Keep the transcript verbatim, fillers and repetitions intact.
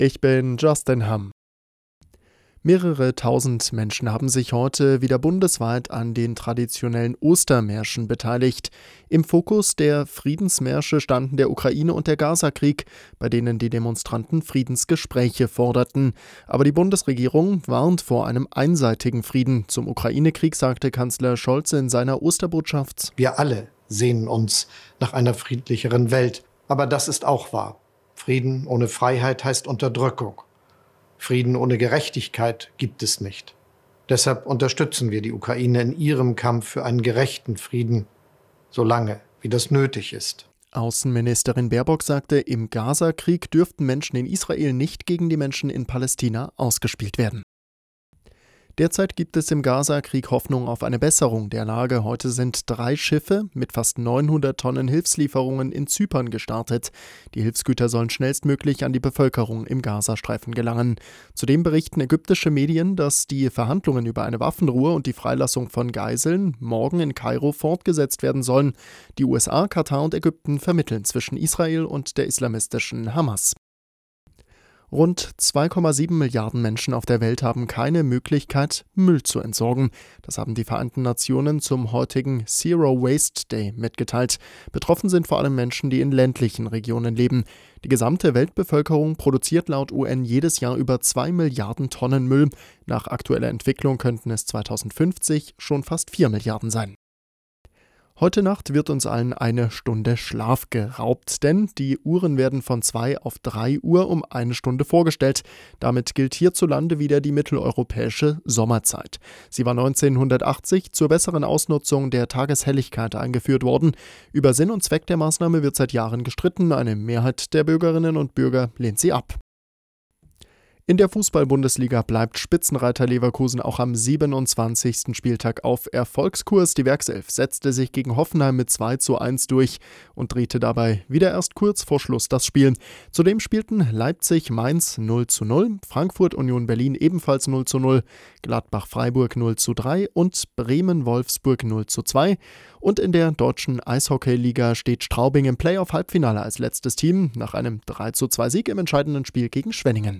Ich bin Justin Hamm. Mehrere tausend Menschen haben sich heute wieder bundesweit an den traditionellen Ostermärschen beteiligt. Im Fokus der Friedensmärsche standen der Ukraine- und der Gazakrieg, bei denen die Demonstranten Friedensgespräche forderten. Aber die Bundesregierung warnt vor einem einseitigen Frieden. Zum Ukraine-Krieg sagte Kanzler Scholz in seiner Osterbotschaft: Wir alle sehnen uns nach einer friedlicheren Welt. Aber das ist auch wahr. Frieden ohne Freiheit heißt Unterdrückung. Frieden ohne Gerechtigkeit gibt es nicht. Deshalb unterstützen wir die Ukraine in ihrem Kampf für einen gerechten Frieden, solange wie das nötig ist. Außenministerin Baerbock sagte, im Gazakrieg dürften Menschen in Israel nicht gegen die Menschen in Palästina ausgespielt werden. Derzeit gibt es im Gazakrieg Hoffnung auf eine Besserung der Lage. Heute sind drei Schiffe mit fast neunhundert Tonnen Hilfslieferungen in Zypern gestartet. Die Hilfsgüter sollen schnellstmöglich an die Bevölkerung im Gazastreifen gelangen. Zudem berichten ägyptische Medien, dass die Verhandlungen über eine Waffenruhe und die Freilassung von Geiseln morgen in Kairo fortgesetzt werden sollen. Die U S A, Katar und Ägypten vermitteln zwischen Israel und der islamistischen Hamas. Rund zwei Komma sieben Milliarden Menschen auf der Welt haben keine Möglichkeit, Müll zu entsorgen. Das haben die Vereinten Nationen zum heutigen Zero Waste Day mitgeteilt. Betroffen sind vor allem Menschen, die in ländlichen Regionen leben. Die gesamte Weltbevölkerung produziert laut U N jedes Jahr über zwei Milliarden Tonnen Müll. Nach aktueller Entwicklung könnten es zweitausendfünfzig schon fast vier Milliarden sein. Heute Nacht wird uns allen eine Stunde Schlaf geraubt, denn die Uhren werden von zwei auf drei Uhr um eine Stunde vorgestellt. Damit gilt hierzulande wieder die mitteleuropäische Sommerzeit. Sie war neunzehnhundertachtzig zur besseren Ausnutzung der Tageshelligkeit eingeführt worden. Über Sinn und Zweck der Maßnahme wird seit Jahren gestritten. Eine Mehrheit der Bürgerinnen und Bürger lehnt sie ab. In der Fußball-Bundesliga bleibt Spitzenreiter Leverkusen auch am siebenundzwanzigsten Spieltag auf Erfolgskurs. Die Werkself setzte sich gegen Hoffenheim mit zwei zu eins durch und drehte dabei wieder erst kurz vor Schluss das Spiel. Zudem spielten Leipzig-Mainz null zu null, Frankfurt-Union Berlin ebenfalls null zu null, Gladbach-Freiburg null zu drei und Bremen-Wolfsburg null zu zwei. Und in der deutschen Eishockey-Liga steht Straubing im Playoff-Halbfinale als letztes Team nach einem drei zu zwei Sieg im entscheidenden Spiel gegen Schwenningen.